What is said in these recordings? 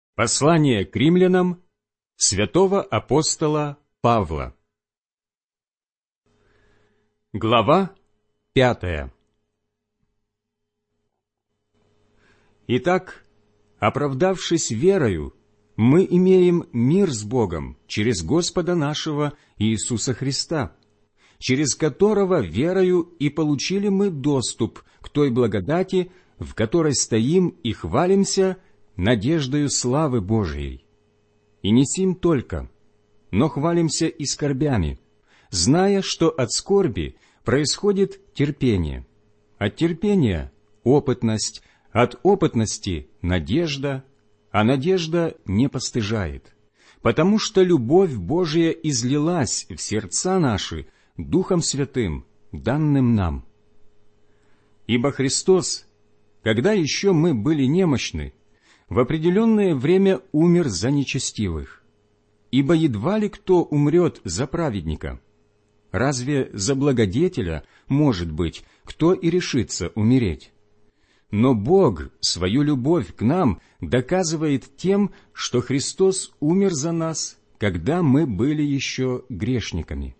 Послание к римлянам святого апостола Павла. Глава 5. Итак, оправдавшись верою, мы имеем мир с Богом через Господа нашего Иисуса Христа, через которого верою и получили мы доступ к той благодати, в которой стоим и хвалимся надеждою славы Божией. И не сим только, но хвалимся и скорбями, зная, что от скорби происходит терпение, от терпения – опытность, от опытности – надежда, а надежда не постыжает, потому что любовь Божия излилась в сердца наши Духом Святым, данным нам. Ибо Христос, когда еще мы были немощны, в определенное время умер за нечестивых. Ибо едва ли кто умрет за праведника. Разве за благодетеля, может быть, кто и решится умереть? Но Бог свою любовь к нам доказывает тем, что Христос умер за нас, когда мы были еще грешниками.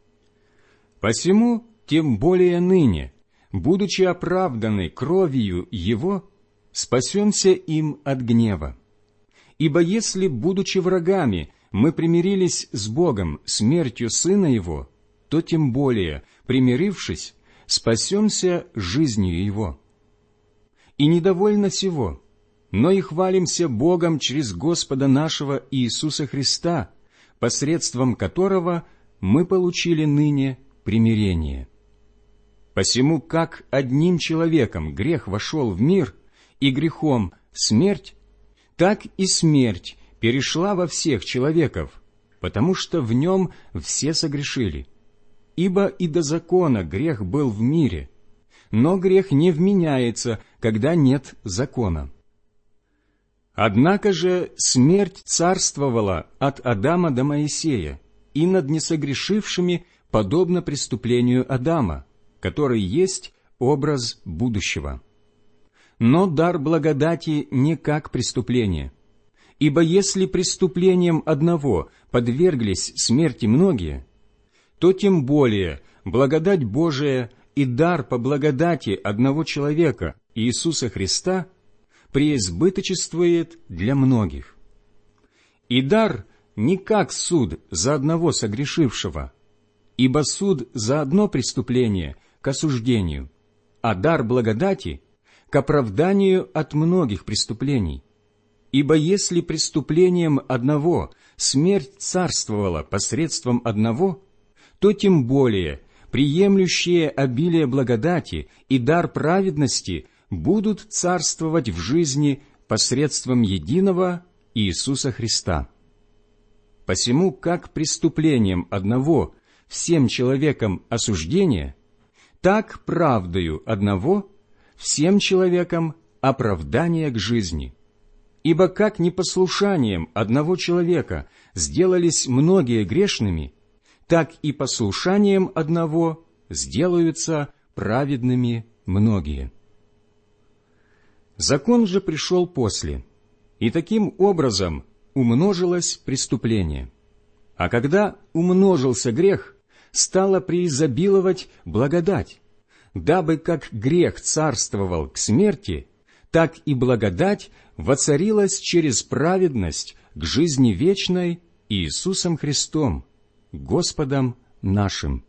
Посему, тем более ныне, будучи оправданы кровью Его, спасемся им от гнева. Ибо если, будучи врагами, мы примирились с Богом смертью Сына Его, то тем более, примирившись, спасемся жизнью Его. И недовольно сего, но и хвалимся Богом через Господа нашего Иисуса Христа, посредством которого мы получили ныне примирение. Посему, как одним человеком грех вошел в мир, и грехом смерть, так и смерть перешла во всех человеков, потому что в нем все согрешили. Ибо и до закона грех был в мире, но грех не вменяется, когда нет закона. Однако же смерть царствовала от Адама до Моисея, и над несогрешившими подобно преступлению Адама, который есть образ будущего. Но дар благодати не как преступление. Ибо если преступлением одного подверглись смерти многие, то тем более благодать Божия и дар по благодати одного человека, Иисуса Христа, преизбыточествует для многих. И дар не как суд за одного согрешившего, ибо суд за одно преступление к осуждению, а дар благодати – к оправданию от многих преступлений. Ибо если преступлением одного смерть царствовала посредством одного, то тем более приемлющие обилие благодати и дар праведности будут царствовать в жизни посредством единого Иисуса Христа. Посему, как преступлением одного всем человекам осуждение, так правдою одного всем человекам оправдание к жизни. Ибо как непослушанием одного человека сделались многие грешными, так и послушанием одного сделаются праведными многие. Закон же пришел после, и таким образом умножилось преступление. А когда умножился грех, стала преизобиловать благодать, дабы как грех царствовал к смерти, так и благодать воцарилась через праведность к жизни вечной Иисусом Христом, Господом нашим.